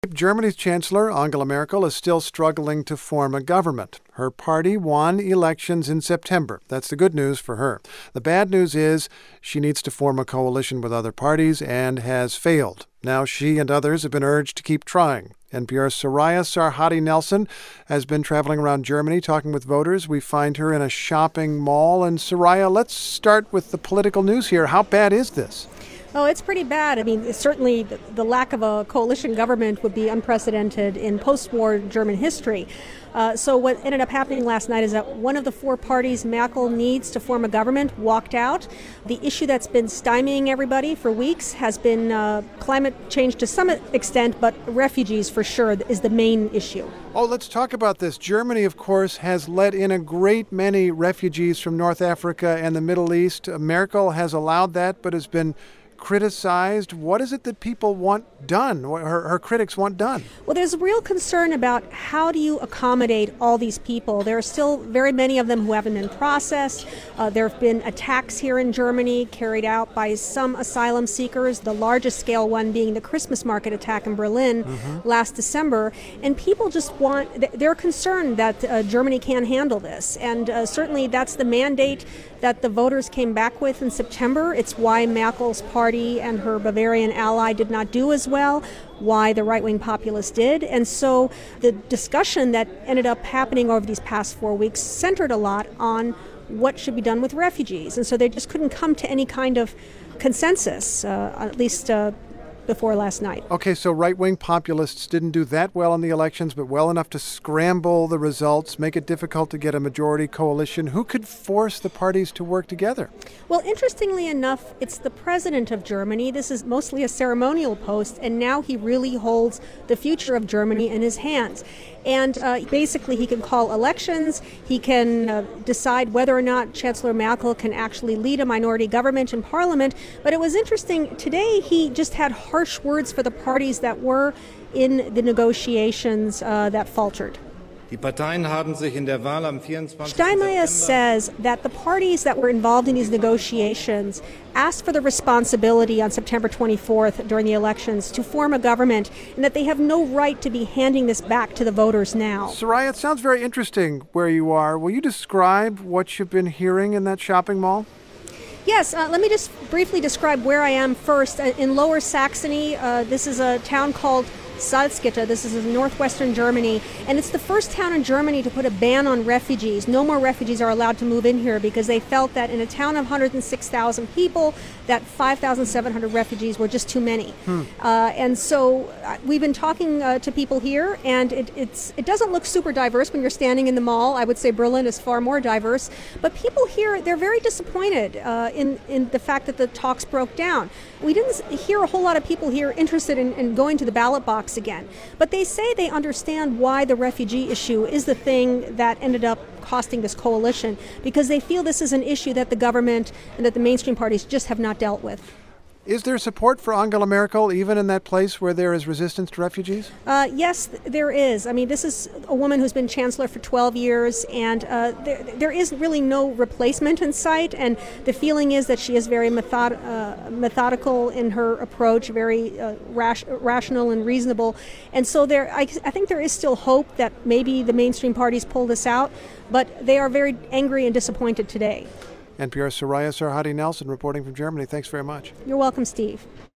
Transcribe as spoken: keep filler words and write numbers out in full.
Germany's Chancellor Angela Merkel is still struggling to form a government. Her party won elections in September. That's the good news for her. The bad news is she needs to form a coalition with other parties and has failed. Now she and others have been urged to keep trying. N P R's Soraya Sarhadi Nelson has been traveling around Germany talking with voters. We find her in a shopping mall. And Soraya, let's start with the political news here. How bad is this? Oh, it's pretty bad. I mean, certainly the, the lack of a coalition government would be unprecedented in post-war German history. Uh, so what ended up happening last night is that one of the four parties Merkel needs to form a government walked out. The issue that's been stymieing everybody for weeks has been uh, climate change to some extent, but refugees for sure is the main issue. Oh, let's talk about this. Germany, of course, has let in a great many refugees from North Africa and the Middle East. Merkel has allowed that, but has been criticized. What is it that people want done, what her, her critics want done? Well, there's real concern about how do you accommodate all these people. There are still very many of them who haven't been processed. Uh, there have been attacks here in Germany carried out by some asylum seekers, the largest scale one being the Christmas market attack in Berlin mm-hmm. last December. And people just want, they're concerned that uh, Germany can't handle this. And uh, certainly that's the mandate that the voters came back with in September. It's why Merkel's party and her Bavarian ally did not do as well, why the right-wing populists did. And so the discussion that ended up happening over these past four weeks centered a lot on what should be done with refugees. And so they just couldn't come to any kind of consensus, uh, at least uh, before last night. Okay, so right-wing populists didn't do that well in the elections, but well enough to scramble the results, make it difficult to get a majority coalition. Who could force the parties to work together? Well, interestingly enough, it's the president of Germany. This is mostly a ceremonial post, and now he really holds the future of Germany in his hands. And uh, basically, he can call elections. He can uh, decide whether or not Chancellor Merkel can actually lead a minority government in parliament. But it was interesting. Today, he just had harsh words for the parties that were in the negotiations uh, that faltered. Steinmeier says that the parties that were involved in these negotiations asked for the responsibility on September twenty-fourth during the elections to form a government, and that they have no right to be handing this back to the voters now. Soraya, it sounds very interesting where you are. Will you describe what you've been hearing in that shopping mall? Yes, uh, let me just briefly describe where I am first. Uh, in Lower Saxony, uh, this is a town called Salzgitter. This is in northwestern Germany, and it's the first town in Germany to put a ban on refugees. No more refugees are allowed to move in here because they felt that in a town of one hundred six thousand people, that five thousand seven hundred refugees were just too many. Hmm. Uh, and so uh, we've been talking uh, to people here, and it, it's, it doesn't look super diverse when you're standing in the mall. I would say Berlin is far more diverse, but people here, they're very disappointed uh, in, in the fact that the talks broke down. We didn't hear a whole lot of people here interested in, in going to the ballot box again. But they say they understand why the refugee issue is the thing that ended up costing this coalition, because they feel this is an issue that the government and that the mainstream parties just have not dealt with. Is there support for Angela Merkel even in that place where there is resistance to refugees? Uh, yes, there is. I mean, this is a woman who's been chancellor for twelve years, and uh, there, there is really no replacement in sight. And the feeling is that she is very method, uh, methodical in her approach, very uh, rash, rational and reasonable. And so there, I, I think there is still hope that maybe the mainstream parties pull this out, but they are very angry and disappointed today. N P R's Soraya Sarhadi Nelson reporting from Germany. Thanks very much. You're welcome, Steve.